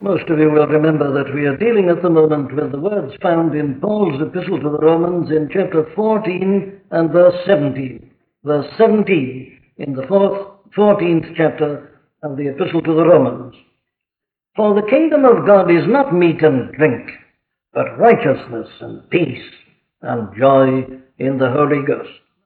Most of you will remember that we are dealing at the moment with the words found in Paul's epistle to the Romans in chapter 14 and verse 17. Verse 17 in the 14th chapter of the epistle to the Romans. For the kingdom of God is not meat and drink, but righteousness and peace and joy in the Holy Ghost.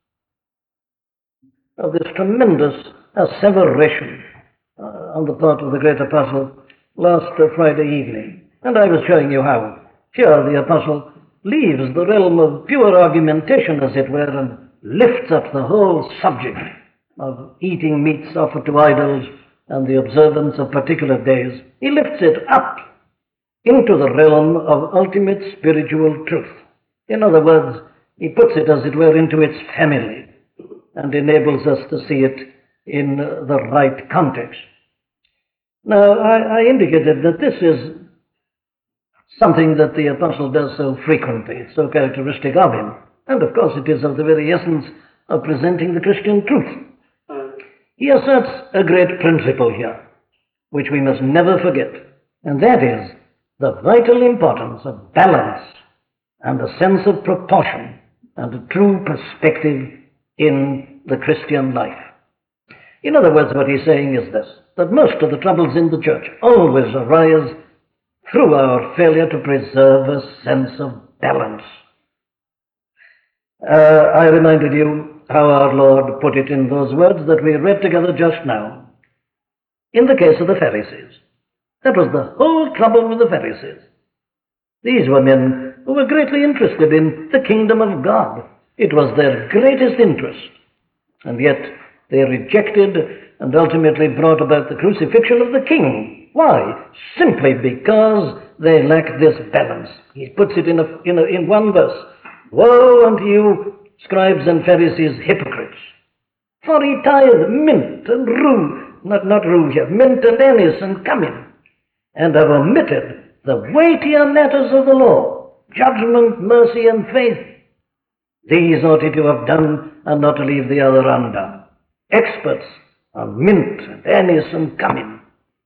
Of this tremendous asseveration on the part of the great apostle last Friday evening. And I was showing you how here the apostle leaves the realm of pure argumentation, as it were, and lifts up the whole subject of eating meats offered to idols and the observance of particular days. He lifts it up into the realm of ultimate spiritual truth. In other words, he puts it, as it were, into its family and enables us to see it in the right context. Now, I indicated that this is something that the apostle does so frequently. It's so characteristic of him. And of course it is of the very essence of presenting the Christian truth. He asserts a great principle here, which we must never forget, and that is the vital importance of balance and a sense of proportion and a true perspective in the Christian life. In other words, what he's saying is this, that most of the troubles in the church always arise through our failure to preserve a sense of balance. I reminded you how our Lord put it in those words that we read together just now. In the case of the Pharisees, that was the whole trouble with the Pharisees. These were men who were greatly interested in the kingdom of God. It was their greatest interest. And yet they rejected and ultimately brought about the crucifixion of the king. Why? Simply because they lacked this balance. He puts it in one verse. Woe unto you, scribes and Pharisees, hypocrites! For ye tithe mint and rue, not rue here, mint and anise and cumin, and have omitted the weightier matters of the law, judgment, mercy, and faith. These ought ye to have done, and not to leave the other undone. Experts on mint and anise and cumin,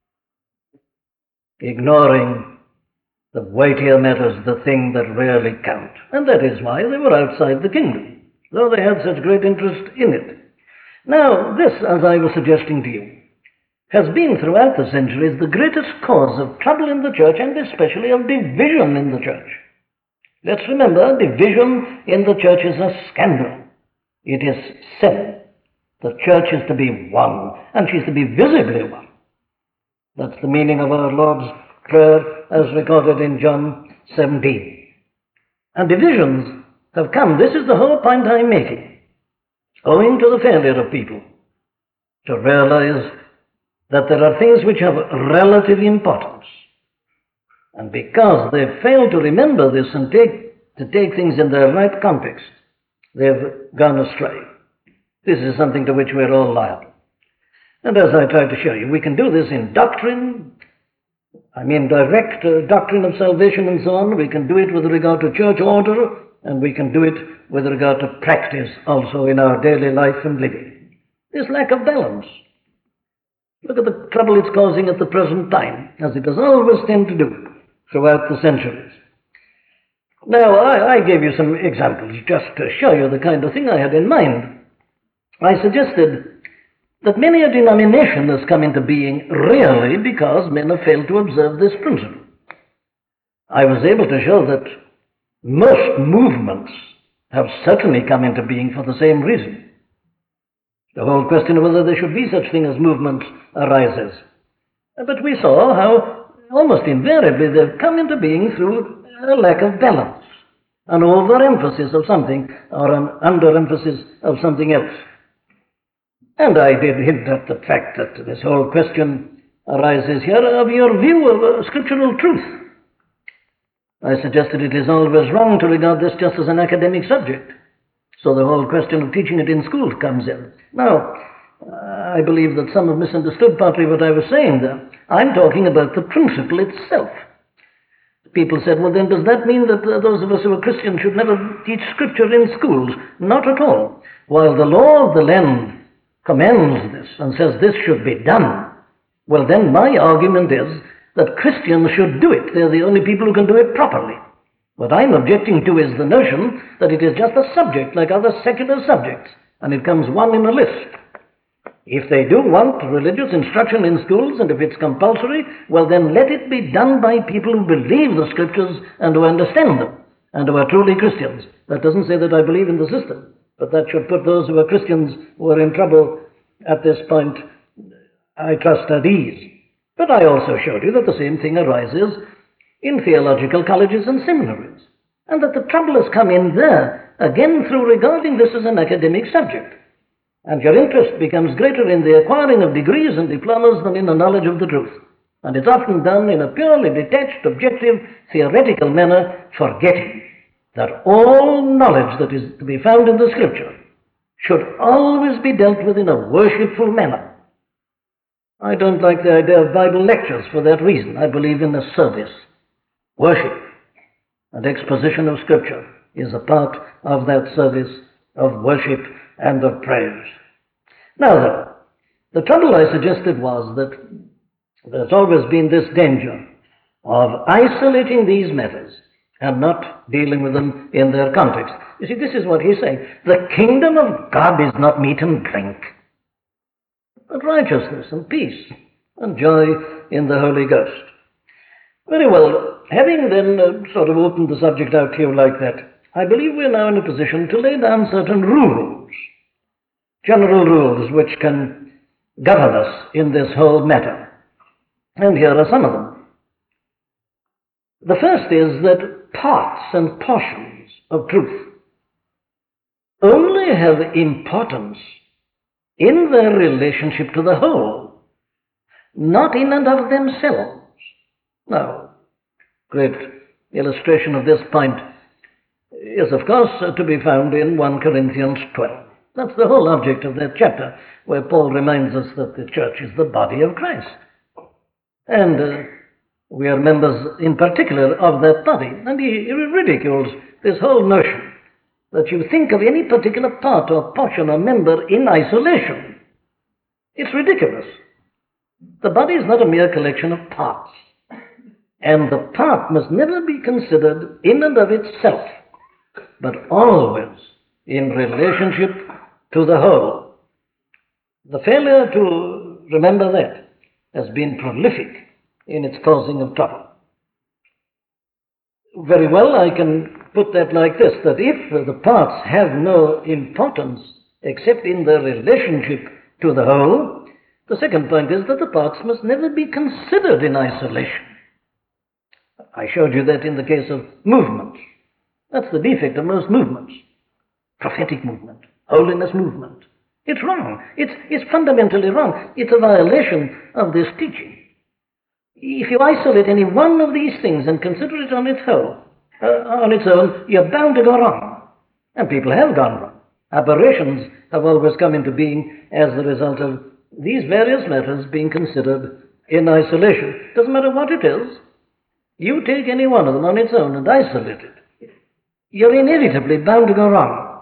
ignoring the weightier matters, the thing that really count. And that is why they were outside the kingdom, though they had such great interest in it. Now, this, as I was suggesting to you, has been throughout the centuries the greatest cause of trouble in the church, and especially of division in the church. Let's remember, division in the church is a scandal. It is sin. The church is to be one, and she's to be visibly one. That's the meaning of our Lord's Prayer as recorded in John 17. And divisions have come. This is the whole point I'm making. Owing to the failure of people to realize that there are things which have relative importance. And because they fail to remember this and take things in their right context, they've gone astray. This is something to which we're all liable. And as I tried to show you, we can do this in doctrine, direct doctrine of salvation and so on. We can do it with regard to church order, and we can do it with regard to practice also in our daily life and living. This lack of balance. Look at the trouble it's causing at the present time, as it has always tended to do throughout the centuries. Now, I gave you some examples just to show you the kind of thing I had in mind. I suggested that many a denomination has come into being really because men have failed to observe this principle. I was able to show that most movements have certainly come into being for the same reason. The whole question of whether there should be such thing as movements arises. But we saw how almost invariably they've come into being through a lack of balance, an overemphasis of something or an underemphasis of something else. And I did hint at the fact that this whole question arises here of your view of scriptural truth. I suggested it is always wrong to regard this just as an academic subject. So the whole question of teaching it in schools comes in. Now, I believe that some have misunderstood partly what I was saying there. I'm talking about the principle itself. People said, well, then does that mean that those of us who are Christians should never teach Scripture in schools? Not at all. While the law of the land commands this and says this should be done, well, then my argument is that Christians should do it. They're the only people who can do it properly. What I'm objecting to is the notion that it is just a subject like other secular subjects, and it comes one in a list. If they do want religious instruction in schools, and if it's compulsory, well then let it be done by people who believe the scriptures and who understand them, and who are truly Christians. That doesn't say that I believe in the system, but that should put those who are Christians who are in trouble at this point, I trust, at ease. But I also showed you that the same thing arises in theological colleges and seminaries, and that the trouble has come in there, again through regarding this as an academic subject. And your interest becomes greater in the acquiring of degrees and diplomas than in the knowledge of the truth. And it's often done in a purely detached, objective, theoretical manner, forgetting that all knowledge that is to be found in the Scripture should always be dealt with in a worshipful manner. I don't like the idea of Bible lectures for that reason. I believe in a service. Worship and exposition of Scripture is a part of that service of worship and of prayers. Now then, the trouble I suggested was that there's always been this danger of isolating these matters and not dealing with them in their context. You see, this is what he's saying. The kingdom of God is not meat and drink, but righteousness and peace and joy in the Holy Ghost. Very well, having then sort of opened the subject out to you like that, I believe we're now in a position to lay down certain rules, general rules which can govern us in this whole matter. And here are some of them. The first is that parts and portions of truth only have importance in their relationship to the whole, not in and of themselves. Now, great illustration of this point is, of course, to be found in 1 Corinthians 12. That's the whole object of that chapter, where Paul reminds us that the church is the body of Christ. And we are members in particular of that body. And he ridicules this whole notion that you think of any particular part or portion or member in isolation. It's ridiculous. The body is not a mere collection of parts. And the part must never be considered in and of itself, but always in relationship to the whole. The failure to remember that has been prolific in its causing of trouble. Very well, I can put that like this, that if the parts have no importance except in their relationship to the whole, the second point is that the parts must never be considered in isolation. I showed you that in the case of movement. That's the defect of most movements. Prophetic movement, holiness movement. It's wrong. It's fundamentally wrong. It's a violation of this teaching. If you isolate any one of these things and consider it on its own, you're bound to go wrong. And people have gone wrong. Aberrations have always come into being as the result of these various matters being considered in isolation. Doesn't matter what it is. You take any one of them on its own and isolate it, you're inevitably bound to go wrong.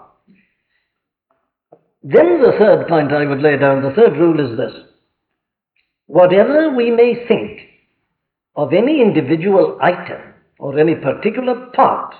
Then the third point I would lay down, the third rule is this. Whatever we may think of any individual item or any particular part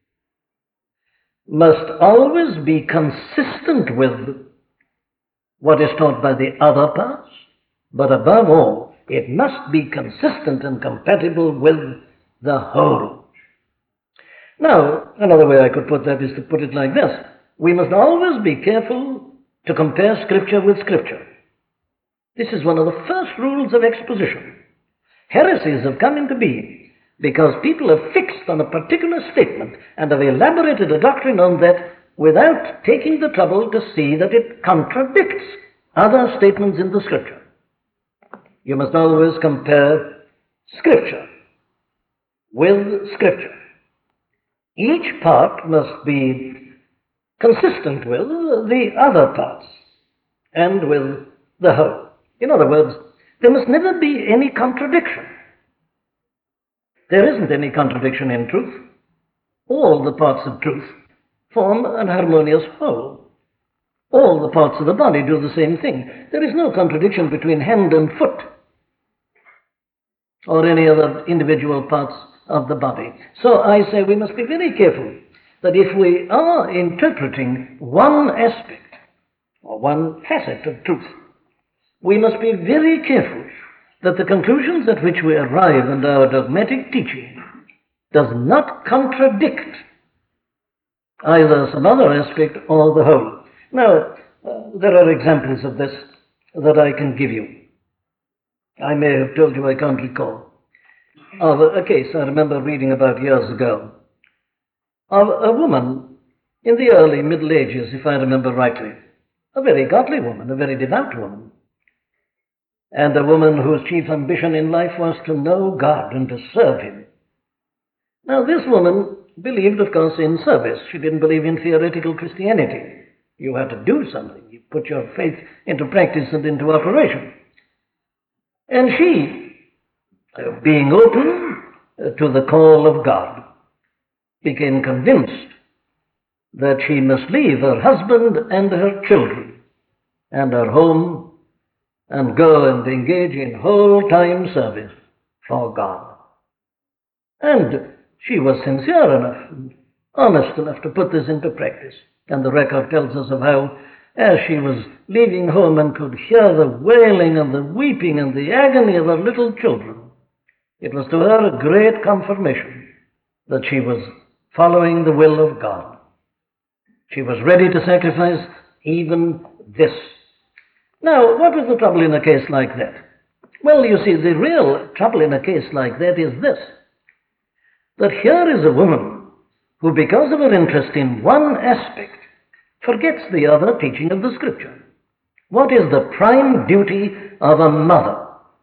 must always be consistent with what is taught by the other parts, but above all, it must be consistent and compatible with the whole. Now, another way I could put that is to put it like this. We must always be careful to compare Scripture with Scripture. This is one of the first rules of exposition. Heresies have come into being because people have fixed on a particular statement and have elaborated a doctrine on that without taking the trouble to see that it contradicts other statements in the Scripture. You must always compare Scripture with Scripture. Each part must be consistent with the other parts and with the whole. In other words, there must never be any contradiction. There isn't any contradiction in truth. All the parts of truth form an harmonious whole. All the parts of the body do the same thing. There is no contradiction between hand and foot. or any other individual parts of the body. So I say we must be very careful that if we are interpreting one aspect or one facet of truth, we must be very careful that the conclusions at which we arrive and our dogmatic teaching does not contradict either some other aspect or the whole. Now, there are examples of this that I can give you. I may have told you, I can't recall, of a case I remember reading about years ago, of a woman in the early Middle Ages, if I remember rightly, a very godly woman, a very devout woman, and a woman whose chief ambition in life was to know God and to serve Him. Now, this woman believed, of course, in service. She didn't believe in theoretical Christianity. You had to do something. You put your faith into practice and into operation. And she, being open to the call of God, became convinced that she must leave her husband and her children and her home and go and engage in whole-time service for God. And she was sincere enough, and honest enough to put this into practice. And the record tells us of how, as she was leaving home and could hear the wailing and the weeping and the agony of her little children, it was to her a great confirmation that she was following the will of God. She was ready to sacrifice even this. Now, what was the trouble in a case like that? Well, you see, the real trouble in a case like that is this, that here is a woman who, because of her interest in one aspect, forgets the other teaching of the Scripture. What is the prime duty of a mother?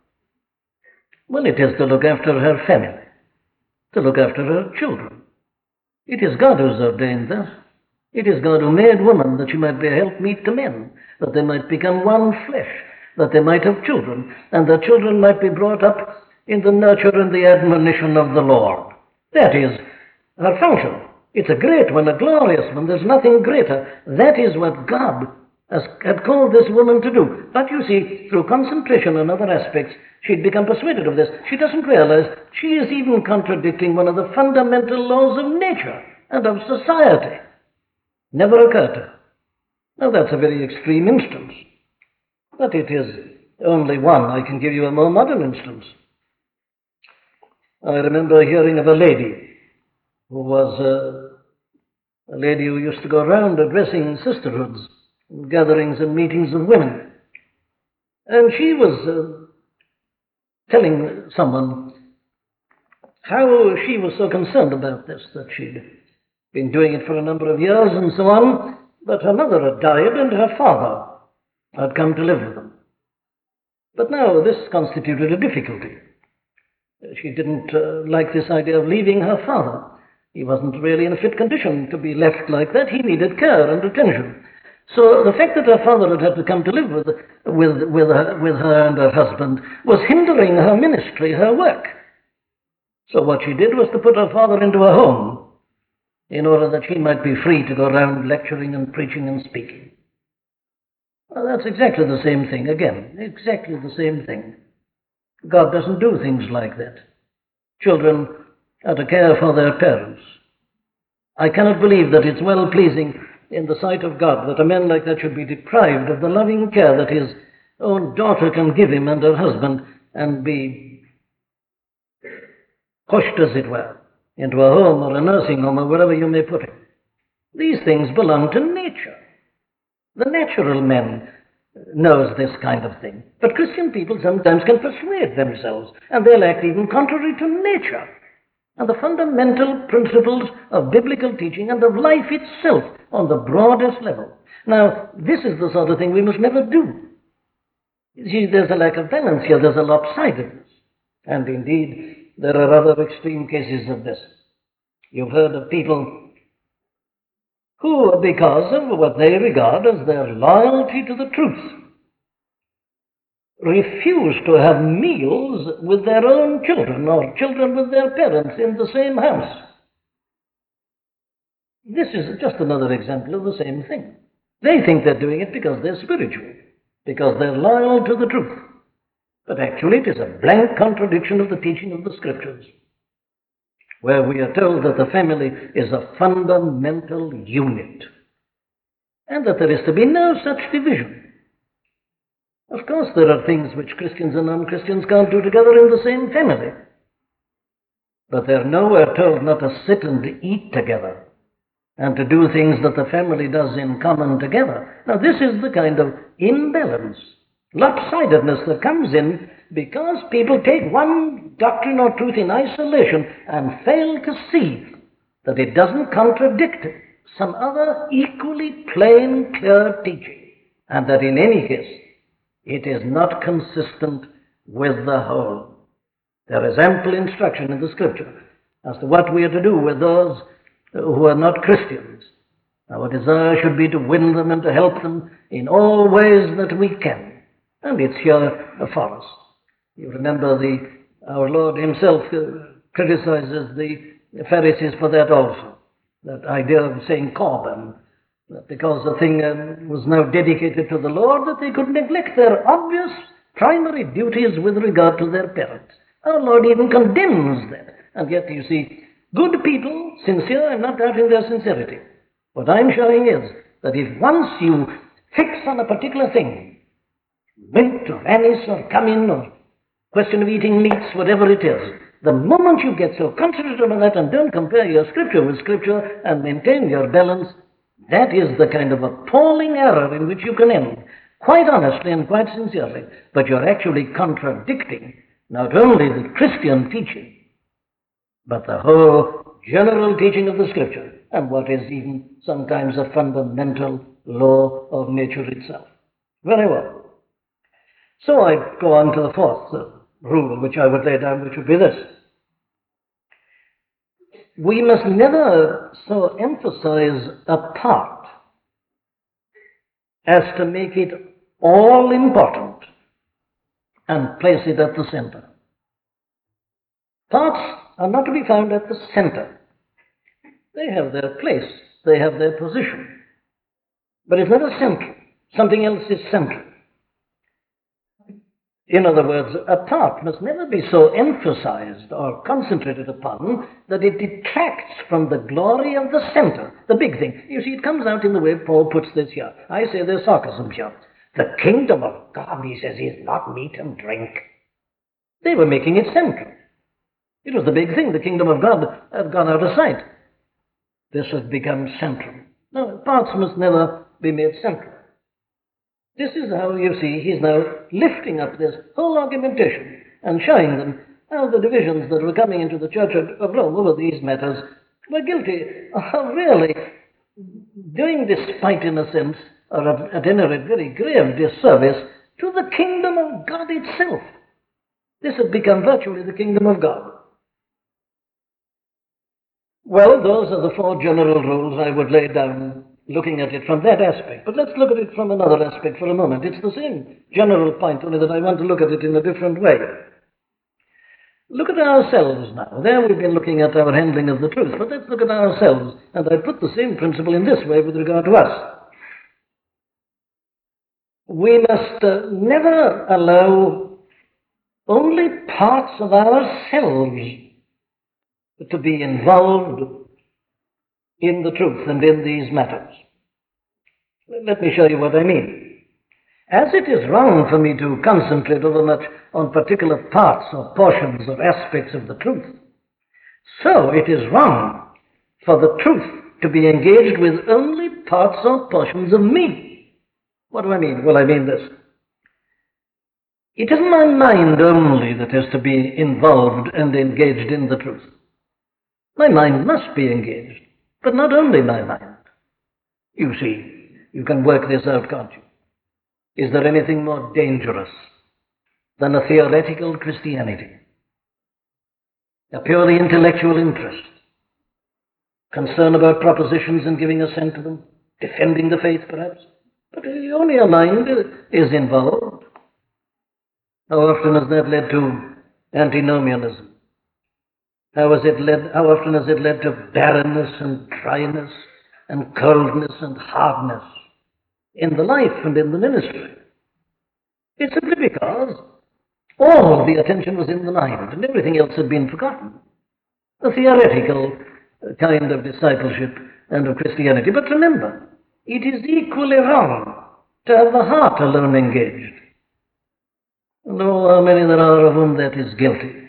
Well, it is to look after her family, to look after her children. It is God who has ordained this. It is God who made woman that she might be a helpmeet to men, that they might become one flesh, that they might have children, and that children might be brought up in the nurture and the admonition of the Lord. That is her function. It's a great one, a glorious one. There's nothing greater. That is what God had called this woman to do. But you see, through concentration on other aspects, she'd become persuaded of this. She doesn't realize she is even contradicting one of the fundamental laws of nature and of society. Never occurred to her. Now, that's a very extreme instance, but it is only one. I can give you a more modern instance. I remember hearing of a lady who was a lady who used to go around addressing sisterhoods, gatherings and meetings of women. And she was telling someone how she was so concerned about this, that she'd been doing it for a number of years and so on, but her mother had died and her father had come to live with them. But now this constituted a difficulty. She didn't like this idea of leaving her father. He wasn't really in a fit condition to be left like that. He needed care and attention. So the fact that her father had had to come to live with her and her husband was hindering her ministry, her work. So what she did was to put her father into a home in order that she might be free to go around lecturing and preaching and speaking. Well, that's exactly the same thing again. Exactly the same thing. God doesn't do things like that. Children are to care for their parents. I cannot believe that it's well-pleasing in the sight of God that a man like that should be deprived of the loving care that his own daughter can give him and her husband, and be pushed, as it were, into a home or a nursing home or wherever you may put it. These things belong to nature. The natural man knows this kind of thing. But Christian people sometimes can persuade themselves, and they'll act even contrary to nature and the fundamental principles of biblical teaching and of life itself on the broadest level. Now, this is the sort of thing we must never do. You see, there's a lack of balance here. There's a lopsidedness. And indeed, there are other extreme cases of this. You've heard of people who, because of what they regard as their loyalty to the truth, refuse to have meals with their own children or children with their parents in the same house. This is just another example of the same thing. They think they're doing it because they're spiritual, because they're loyal to the truth. But actually it is a blank contradiction of the teaching of the Scriptures, where we are told that the family is a fundamental unit, and that there is to be no such division. Of course, there are things which Christians and non-Christians can't do together in the same family, but they're nowhere told not to sit and eat together and to do things that the family does in common together. Now, this is the kind of imbalance, lopsidedness that comes in because people take one doctrine or truth in isolation and fail to see that it doesn't contradict some other equally plain, clear teaching, and that in any case it is not consistent with the whole. There is ample instruction in the Scripture as to what we are to do with those who are not Christians. Our desire should be to win them and to help them in all ways that we can. And it's here for us. You remember our Lord himself criticizes the Pharisees for that also. That idea of saying korban, that because the thing was now dedicated to the Lord, that they could neglect their obvious primary duties with regard to their parents. Our Lord even condemns that. And yet, you see, good people, sincere, I'm not doubting their sincerity. What I'm showing is that if once you fix on a particular thing, mint or anise or cumin or question of eating meats, whatever it is, the moment you get so concentrated on that and don't compare your Scripture with Scripture and maintain your balance, that is the kind of appalling error in which you can end, quite honestly and quite sincerely. But you're actually contradicting not only the Christian teaching, but the whole general teaching of the Scripture, and what is even sometimes a fundamental law of nature itself. Very well. So I go on to the fourth rule which I would lay down, which would be this. We must never so emphasize a part as to make it all important and place it at the center. Parts are not to be found at the center. They have their place, they have their position, but it's never central. Something else is central. In other words, a part must never be so emphasized or concentrated upon that it detracts from the glory of the center, the big thing. You see, it comes out in the way Paul puts this here. I say there's sarcasm here. The kingdom of God, he says, is not meat and drink. They were making it central. It was the big thing. The kingdom of God had gone out of sight. This has become central. No, parts must never be made central. This is how, you see, he's now lifting up this whole argumentation and showing them how the divisions that were coming into the Church of Rome over these matters were guilty of really doing despite, in a sense, or at any rate very grave disservice to the kingdom of God itself. This had become virtually the kingdom of God. Well, those are the four general rules I would lay down looking at it from that aspect. But let's look at it from another aspect for a moment. It's the same general point, only that I want to look at it in a different way. Look at ourselves now. There we've been looking at our handling of the truth, but let's look at ourselves. And I put the same principle in this way with regard to us. We must never allow only parts of ourselves to be involved in the truth and in these matters. Let me show you what I mean. As it is wrong for me to concentrate overmuch on particular parts or portions or aspects of the truth, so it is wrong for the truth to be engaged with only parts or portions of me. What do I mean? Well, I mean this. It isn't my mind only that is to be involved and engaged in the truth. My mind must be engaged, but not only my mind. You see, you can work this out, can't you? Is there anything more dangerous than a theoretical Christianity? A purely intellectual interest, concern about propositions and giving assent to them, defending the faith perhaps, but only a mind is involved. How often has that led to antinomianism? How often has it led to barrenness and dryness and coldness and hardness in the life and in the ministry? It's simply because All the attention was in the mind, and everything else had been forgotten. The theoretical kind of discipleship and of Christianity. But remember, it is equally wrong to have the heart alone engaged. And oh, how many there are of whom that is guilty.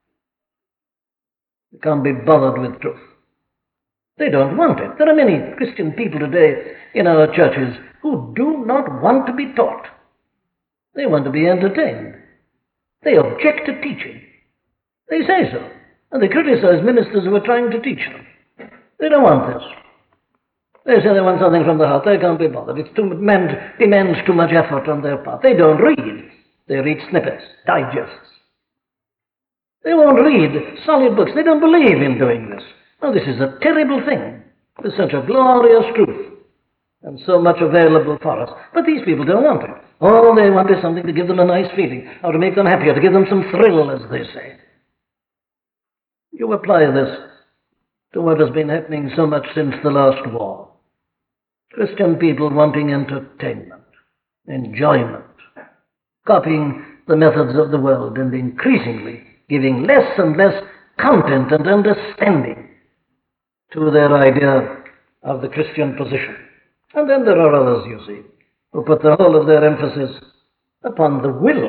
They can't be bothered with truth. They don't want it. There are many Christian people today in our churches who do not want to be taught. They want to be entertained. They object to teaching. They say so. And they criticize ministers who are trying to teach them. They don't want this. They say they want something from the heart. They can't be bothered. It demands too much effort on their part. They don't read. They read snippets, digests. They won't read solid books. They don't believe in doing this. Oh, this is a terrible thing. There's such a glorious truth and so much available for us. But these people don't want it. All they want is something to give them a nice feeling, or to make them happy, or to give them some thrill, as they say. You apply this to what has been happening so much since the last war. Christian people wanting entertainment, enjoyment, copying the methods of the world, and increasingly giving less and less content and understanding to their idea of the Christian position. And then there are others, you see, who put the whole of their emphasis upon the will.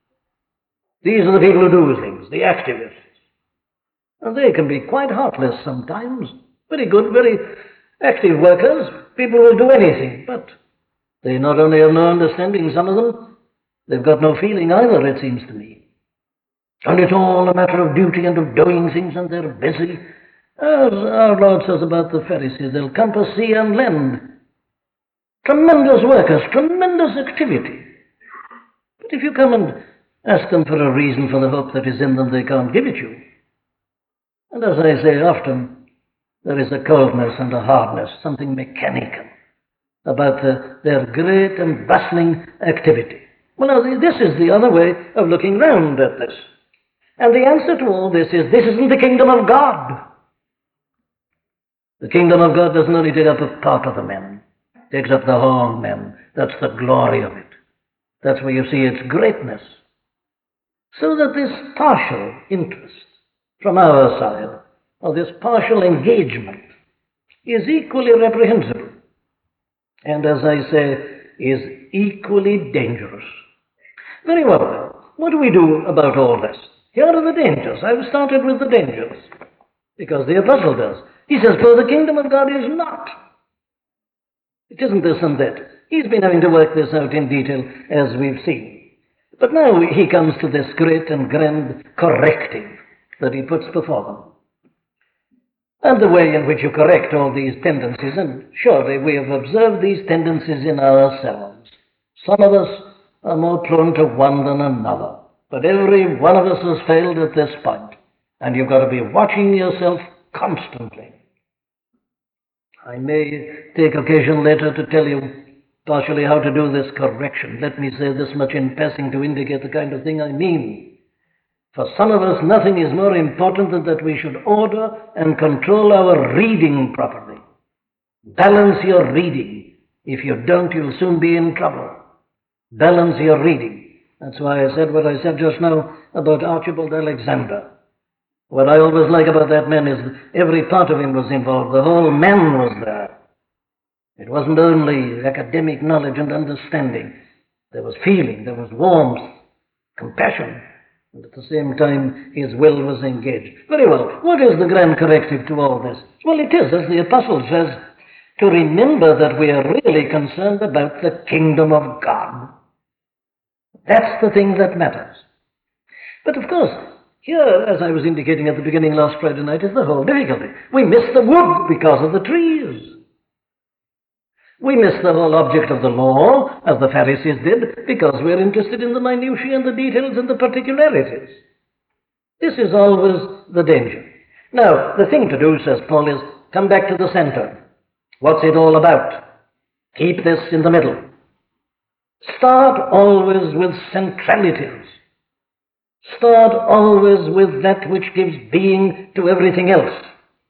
These are the people who do things, the activists. And they can be quite heartless sometimes. Very good, very active workers. People will do anything, but they not only have no understanding, some of them, they've got no feeling either, it seems to me. And it's all a matter of duty and of doing things, and they're busy. As our Lord says about the Pharisees, they'll compass sea and land. Tremendous workers, tremendous activity. But if you come and ask them for a reason for the hope that is in them, they can't give it you. And as I say often, there is a coldness and a hardness, something mechanical, about their great and bustling activity. Well, now, this is the other way of looking round at this. And the answer to all this isn't the kingdom of God. The kingdom of God doesn't only take up a part of the men, it takes up the whole men. That's the glory of it. That's where you see its greatness. So that this partial interest from our side, or this partial engagement, is equally reprehensible. And as I say, is equally dangerous. Very well, what do we do about all this? Here are the dangers. I've started with the dangers, because the apostle does. He says, for the kingdom of God is not. It isn't this and that. He's been having to work this out in detail, as we've seen. But now he comes to this great and grand corrective that he puts before them. And the way in which you correct all these tendencies, and surely we have observed these tendencies in ourselves. Some of us are more prone to one than another, but every one of us has failed at this point, and you've got to be watching yourself constantly. I may take occasion later to tell you partially how to do this correction. Let me say this much in passing to indicate the kind of thing I mean. For some of us, nothing is more important than that we should order and control our reading properly. Balance your reading. If you don't, you'll soon be in trouble. Balance your reading. That's why I said what I said just now about Archibald Alexander. What I always like about that man is that every part of him was involved. The whole man was there. It wasn't only academic knowledge and understanding. There was feeling, there was warmth, compassion. And at the same time, his will was engaged. Very well, what is the grand corrective to all this? Well, it is, as the apostle says, to remember that we are really concerned about the kingdom of God. That's the thing that matters. But of course, here, as I was indicating at the beginning last Friday night, is the whole difficulty. We miss the wood because of the trees. We miss the whole object of the law, as the Pharisees did, because we're interested in the minutiae and the details and the particularities. This is always the danger. Now, the thing to do, says Paul, is come back to the center. What's it all about? Keep this in the middle. Start always with centralities. Start always with that which gives being to everything else.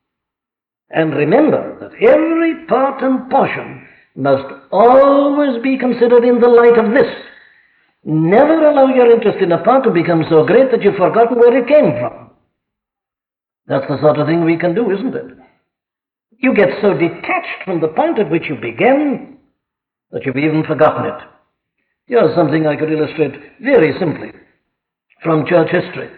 And remember that every part and portion must always be considered in the light of this. Never allow your interest in a point to become so great that you've forgotten where it came from. That's the sort of thing we can do, isn't it? You get so detached from the point at which you began that you've even forgotten it. Here's something I could illustrate very simply from church history.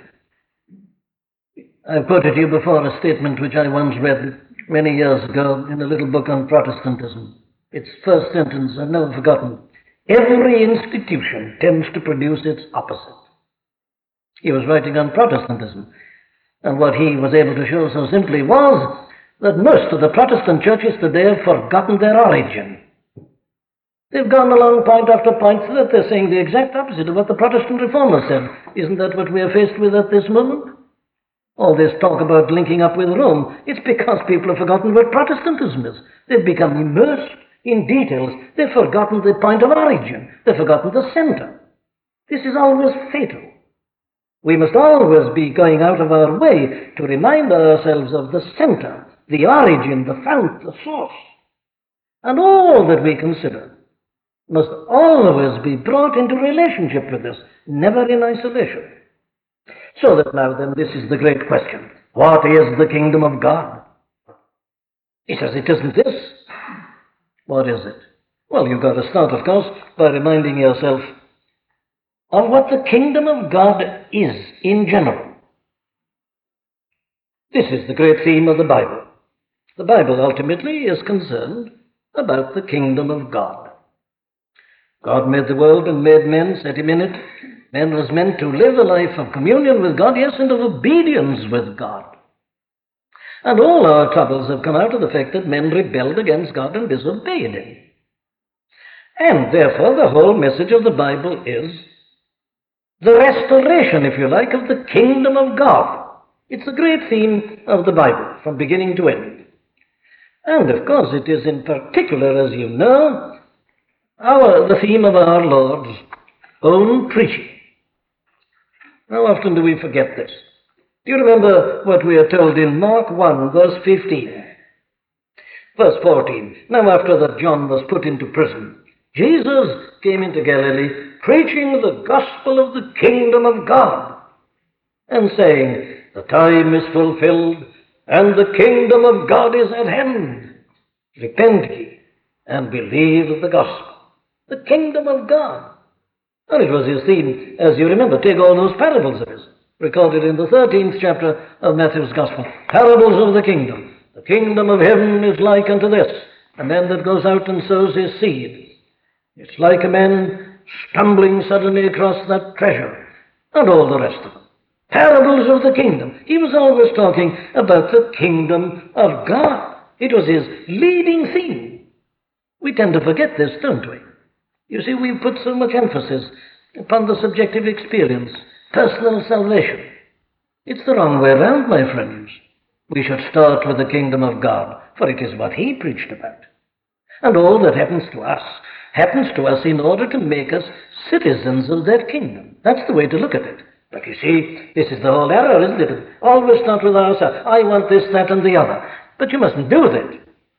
I've quoted you before a statement which I once read many years ago in a little book on Protestantism. Its first sentence I've never forgotten. Every institution tends to produce its opposite. He was writing on Protestantism, and what he was able to show so simply was that most of the Protestant churches today have forgotten their origin. They've gone along point after point so that they're saying the exact opposite of what the Protestant reformers said. Isn't that what we are faced with at this moment? All this talk about linking up with Rome, it's because people have forgotten what Protestantism is. They've become immersed in details. They've forgotten the point of origin. They've forgotten the center. This is always fatal. We must always be going out of our way to remind ourselves of the center, the origin, the fount, the source. And all that we consider must always be brought into relationship with this, never in isolation. So that now then, this is the great question. What is the kingdom of God? He says it isn't this. What is it? Well, you've got to start, of course, by reminding yourself of what the kingdom of God is in general. This is the great theme of the Bible. The Bible ultimately is concerned about the kingdom of God. God made the world and made men, set him in it. Man was meant to live a life of communion with God, yes, and of obedience with God. And all our troubles have come out of the fact that men rebelled against God and disobeyed him. And therefore the whole message of the Bible is the restoration, if you like, of the kingdom of God. It's the great theme of the Bible from beginning to end. And of course it is in particular, as you know, the theme of our Lord's own preaching. How often do we forget this? Do you remember what we are told in Mark 1, verse 15? Verse 14. Now after that John was put into prison, Jesus came into Galilee, preaching the gospel of the kingdom of God, and saying, the time is fulfilled, and the kingdom of God is at hand. Repent ye, and believe the gospel. The kingdom of God. And it was his theme, as you remember. Take all those parables of his, recorded in the 13th chapter of Matthew's Gospel. Parables of the kingdom. The kingdom of heaven is like unto this, a man that goes out and sows his seed. It's like a man stumbling suddenly across that treasure, and all the rest of them. Parables of the kingdom. He was always talking about the kingdom of God. It was his leading theme. We tend to forget this, don't we? You see, we put so much emphasis upon the subjective experience, personal salvation. It's the wrong way around, my friends. We should start with the kingdom of God, for it is what he preached about. And all that happens to us in order to make us citizens of that kingdom. That's the way to look at it. But you see, this is the whole error, isn't it? Always start with ourselves. I want this, that, and the other. But you mustn't do that.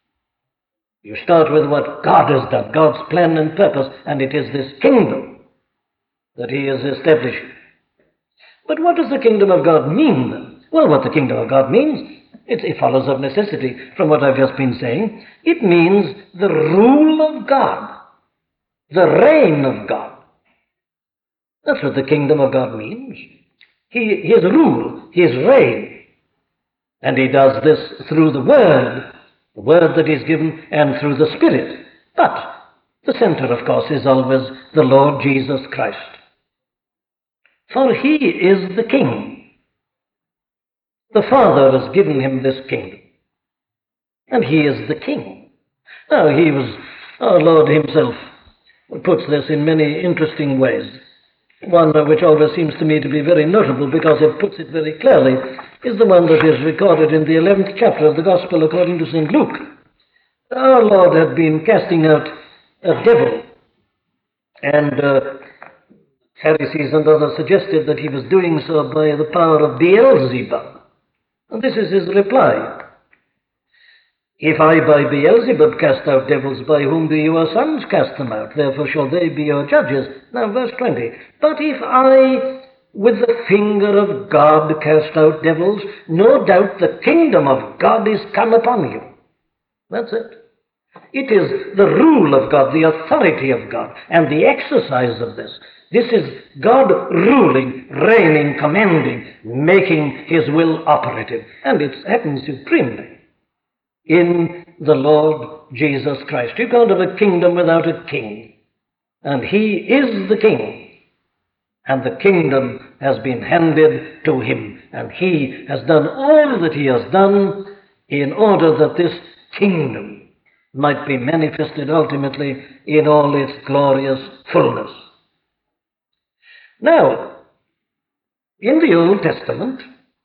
You start with what God has done, God's plan and purpose, and it is this kingdom that he is establishing. But what does the kingdom of God mean then? Well, what the kingdom of God means, it follows of necessity from what I've just been saying. It means the rule of God, the reign of God. That's what the kingdom of God means. His rule, his reign. And he does this through the word that is given, and through the Spirit. But the center, of course, is always the Lord Jesus Christ. For he is the King. The Father has given him this kingdom. And he is the King. Now, our Lord himself puts this in many interesting ways. One which always seems to me to be very notable because it puts it very clearly is the one that is recorded in the 11th chapter of the Gospel according to St. Luke. Our Lord had been casting out a devil, and Pharisees and others suggested that he was doing so by the power of Beelzebub. And this is his reply. If I by Beelzebub cast out devils, by whom do your sons cast them out? Therefore shall they be your judges. Now verse 20. But if I with the finger of God cast out devils, no doubt the kingdom of God is come upon you. That's it. It is the rule of God, the authority of God, and the exercise of this. This is God ruling, reigning, commanding, making his will operative. And it happens supremely in the Lord Jesus Christ. You can't have a kingdom without a king. And he is the king. And the kingdom has been handed to him. And he has done all that he has done in order that this kingdom might be manifested ultimately in all its glorious fullness. Now, in the Old Testament,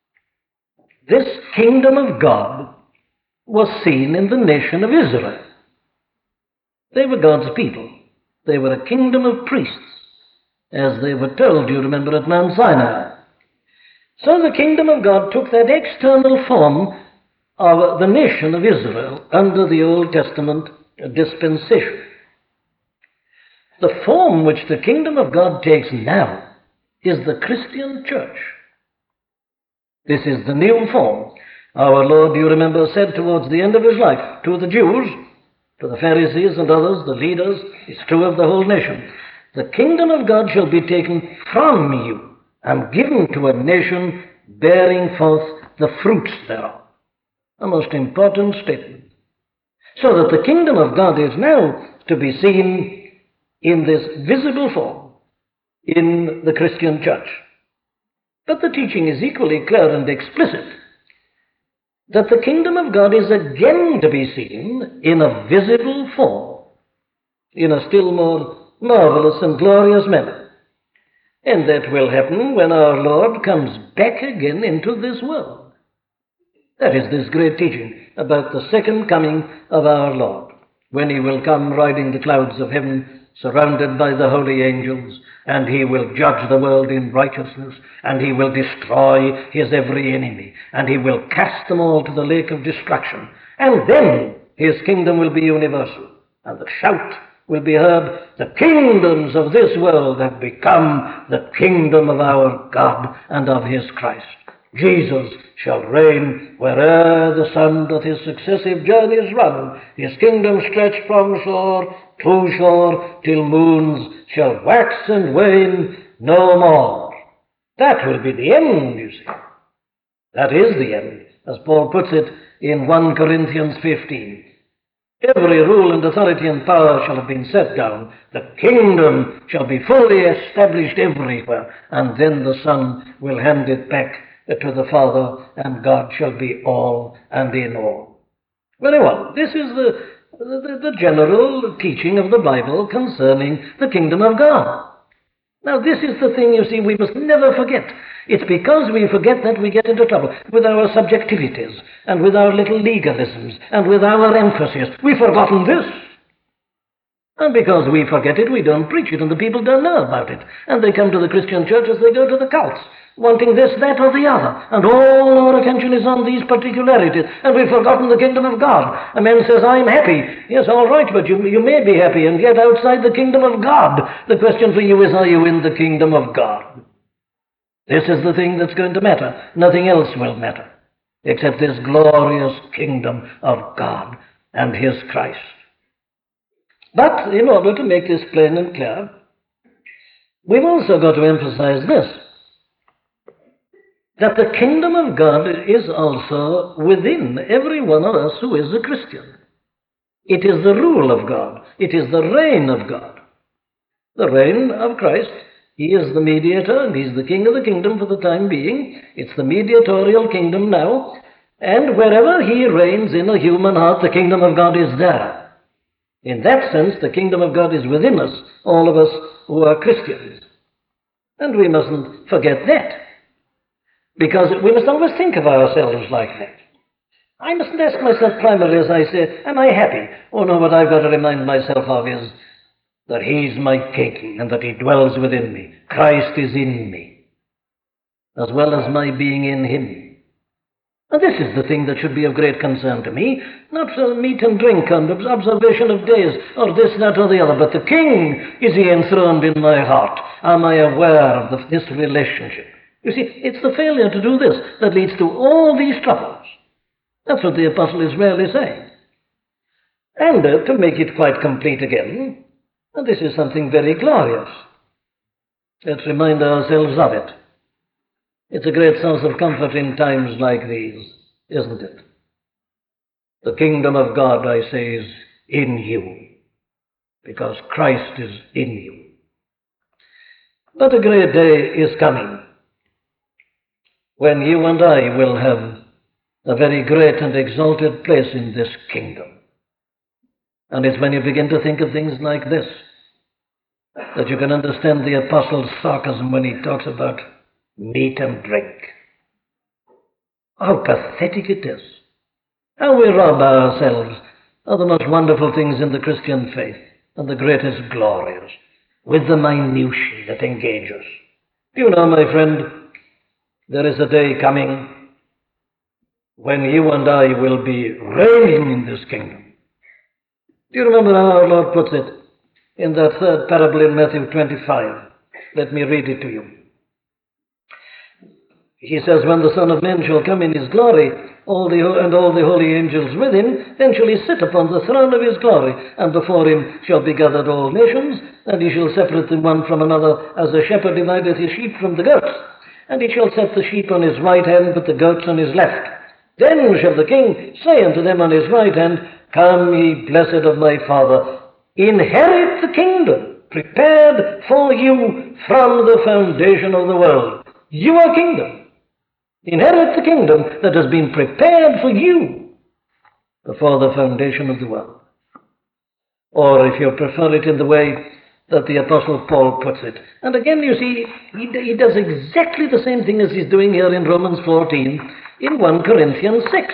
this kingdom of God was seen in the nation of Israel. They were God's people. They were a kingdom of priests, as they were told, you remember, at Mount Sinai. So the kingdom of God took that external form of the nation of Israel under the Old Testament dispensation. The form which the kingdom of God takes now is the Christian church. This is the new form. Our Lord, you remember, said towards the end of his life to the Jews, to the Pharisees and others, the leaders, it's true of the whole nation, the kingdom of God shall be taken from you and given to a nation bearing forth the fruits thereof. A most important statement. So that the kingdom of God is now to be seen in this visible form in the Christian church. But the teaching is equally clear and explicit that the kingdom of God is again to be seen in a visible form, in a still more marvelous and glorious manner. And that will happen when our Lord comes back again into this world. That is this great teaching about the second coming of our Lord, when he will come riding the clouds of heaven, surrounded by the holy angels, and he will judge the world in righteousness, and he will destroy his every enemy, and he will cast them all to the lake of destruction. And then his kingdom will be universal, and the shout will be heard, the kingdoms of this world have become the kingdom of our God and of his Christ. Jesus shall reign where'er the sun doth his successive journeys run, his kingdom stretched from shore to shore, till moons shall wax and wane no more. That will be the end, you see. That is the end, as Paul puts it in 1 Corinthians 15. Every rule and authority and power shall have been set down. The kingdom shall be fully established everywhere, and then the Son will hand it back to the Father, and God shall be all and in all. Very well, this is the general teaching of the Bible concerning the kingdom of God. Now, this is the thing, you see, we must never forget. It's because we forget that we get into trouble with our subjectivities and with our little legalisms and with our emphasis. We've forgotten this. And because we forget it, we don't preach it, and the people don't know about it. And they come to the Christian church as they go to the cults, wanting this, that, or the other. And all our attention is on these particularities, and we've forgotten the kingdom of God. A man says, I'm happy. Yes, all right, but you may be happy, and yet outside the kingdom of God. The question for you is, are you in the kingdom of God? This is the thing that's going to matter. Nothing else will matter, except this glorious kingdom of God and his Christ. But in order to make this plain and clear, we've also got to emphasize this, that the kingdom of God is also within every one of us who is a Christian. It is the rule of God. It is the reign of God. The reign of Christ. He is the mediator, and he's the king of the kingdom for the time being. It's the mediatorial kingdom now. And wherever he reigns in a human heart, the kingdom of God is there. In that sense, the kingdom of God is within us, all of us who are Christians. And we mustn't forget that, because we must always think of ourselves like that. I mustn't ask myself primarily, as I say, am I happy? Oh no, what I've got to remind myself of is that he's my king and that he dwells within me. Christ is in me, as well as my being in him. And this is the thing that should be of great concern to me, not for meat and drink and observation of days, or this, that, or the other, but the King, is he enthroned in my heart? Am I aware of this relationship? You see, it's the failure to do this that leads to all these troubles. That's what the apostle is really saying. And to make it quite complete again, and this is something very glorious. Let's remind ourselves of it. It's a great source of comfort in times like these, isn't it? The kingdom of God, I say, is in you, because Christ is in you. But a great day is coming when you and I will have a very great and exalted place in this kingdom. And it's when you begin to think of things like this that you can understand the apostle's sarcasm when he talks about meat and drink. How pathetic it is. How we rob ourselves of the most wonderful things in the Christian faith and the greatest glories with the minutiae that engage us. Do you know, my friend, there is a day coming when you and I will be reigning in this kingdom. Do you remember how our Lord puts it in that third parable in Matthew 25? Let me read it to you. He says, when the Son of Man shall come in his glory, all the holy angels with him, then shall he sit upon the throne of his glory, and before him shall be gathered all nations, and he shall separate them one from another, as a shepherd divideth his sheep from the goats. And he shall set the sheep on his right hand, but the goats on his left. Then shall the King say unto them on his right hand, Come, ye blessed of my Father, inherit the kingdom, prepared for you from the foundation of the world. Your kingdom. Inherit the kingdom that has been prepared for you before the foundation of the world. Or if you prefer it in the way that the Apostle Paul puts it. And again, you see, he does exactly the same thing as he's doing here in Romans 14, in 1 Corinthians 6.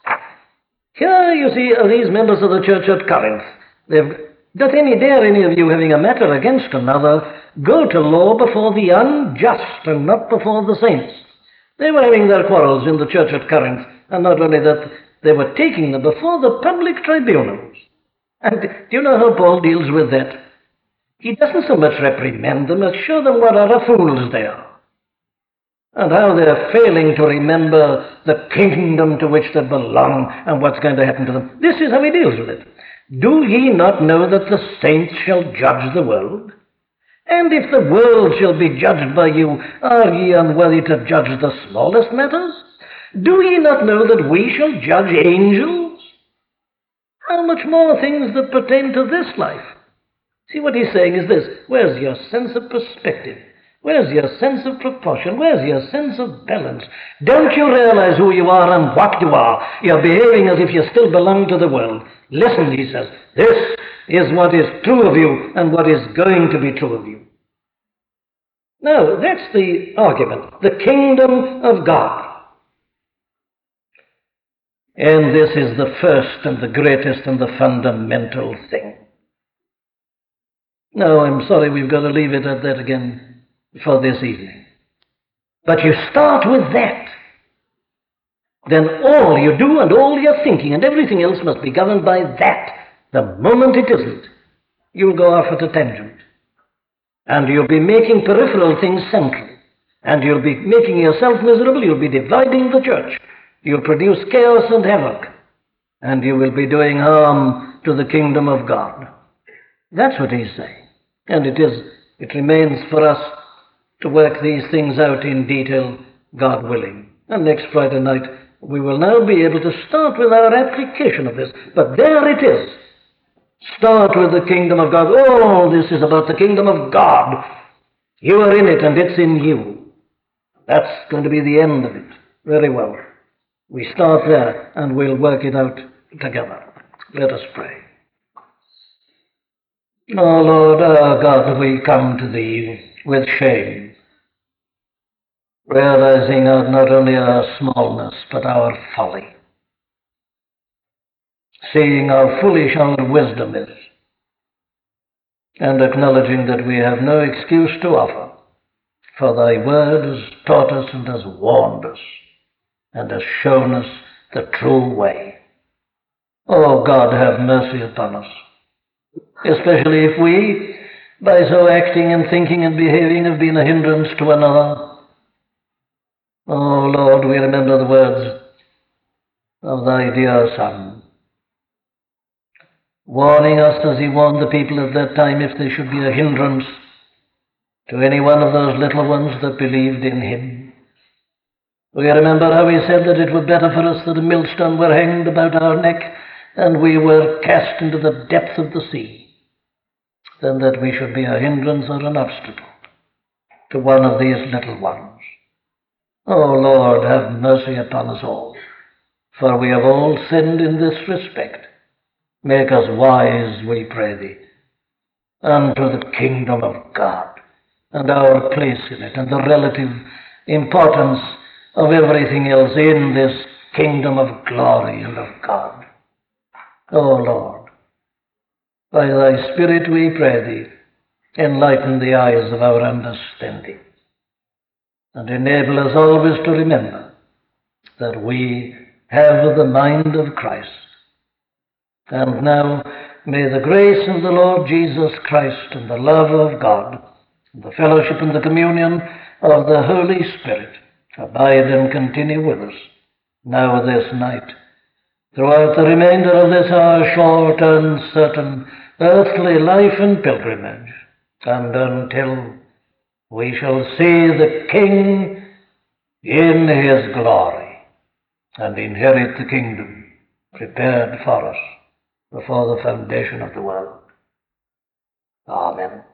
Here, you see, are these members of the church at Corinth. Doth any of you having a matter against another go to law before the unjust and not before the saints? They were having their quarrels in the church at Corinth, and not only that, they were taking them before the public tribunals. And do you know how Paul deals with that? He doesn't so much reprimand them as show them what utter fools they are, and how they're failing to remember the kingdom to which they belong and what's going to happen to them. This is how he deals with it. Do ye not know that the saints shall judge the world? And if the world shall be judged by you, are ye unworthy to judge the smallest matters? Do ye not know that we shall judge angels? How much more things that pertain to this life? See, what he's saying is this. Where's your sense of perspective? Where's your sense of proportion? Where's your sense of balance? Don't you realize who you are and what you are? You're behaving as if you still belong to the world. Listen, he says, this is what is true of you and what is going to be true of you. Now, that's the argument. The kingdom of God. And this is the first and the greatest and the fundamental thing. Now, I'm sorry we've got to leave it at that again for this evening. But you start with that. Then all you do and all your thinking and everything else must be governed by that. The moment it isn't, you'll go off at a tangent. And you'll be making peripheral things central. And you'll be making yourself miserable. You'll be dividing the church. You'll produce chaos and havoc. And you will be doing harm to the kingdom of God. That's what he's saying. And it remains for us to work these things out in detail, God willing. And next Friday night, we will now be able to start with our application of this. But there it is. Start with the kingdom of God. Oh, this is about the kingdom of God. You are in it and it's in you. That's going to be the end of it. Very well. We start there and we'll work it out together. Let us pray. Oh Lord, our God, we come to Thee with shame, realizing not only our smallness, but our folly, seeing how foolish our wisdom is, and acknowledging that we have no excuse to offer, for Thy word has taught us and has warned us and has shown us the true way. Oh, God, have mercy upon us, especially if we, by so acting and thinking and behaving, have been a hindrance to another. Oh, Lord, we remember the words of thy dear Son, warning us as he warned the people at that time if they should be a hindrance to any one of those little ones that believed in him. We remember how he said that it were better for us that a millstone were hanged about our neck and we were cast into the depth of the sea than that we should be a hindrance or an obstacle to one of these little ones. Oh, Lord, have mercy upon us all, for we have all sinned in this respect. Make us wise, we pray thee, unto the kingdom of God, and our place in it, and the relative importance of everything else in this kingdom of glory and of God. O Lord, by thy Spirit we pray thee, enlighten the eyes of our understanding, and enable us always to remember that we have the mind of Christ. And now may the grace of the Lord Jesus Christ and the love of God, and the fellowship and the communion of the Holy Spirit abide and continue with us, now this night, throughout the remainder of this our short and certain earthly life and pilgrimage, and until we shall see the King in his glory and inherit the kingdom prepared for us before the foundation of the world. Amen.